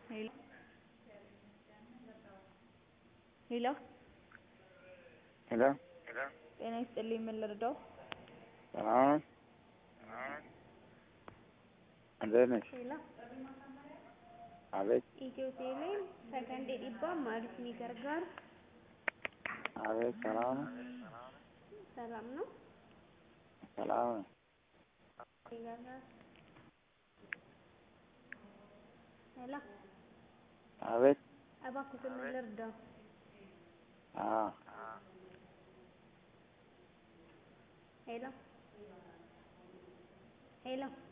ሄሎ ሄሎ ሄሎ ጤና ይስጥልኝ ምን ልርዳው? ሰላም እንዴት ነሽ? ሄሎ አቤት ኢትዮ ቴሌም ሰከንድ ዲባ ማለት ሚገርጋር አቤት ሰላም ሰላም ነው ሰላም ይገርጋር ሄሎ አቤት እባክህ ምን ልርዳው? ሄሎ ሄሎ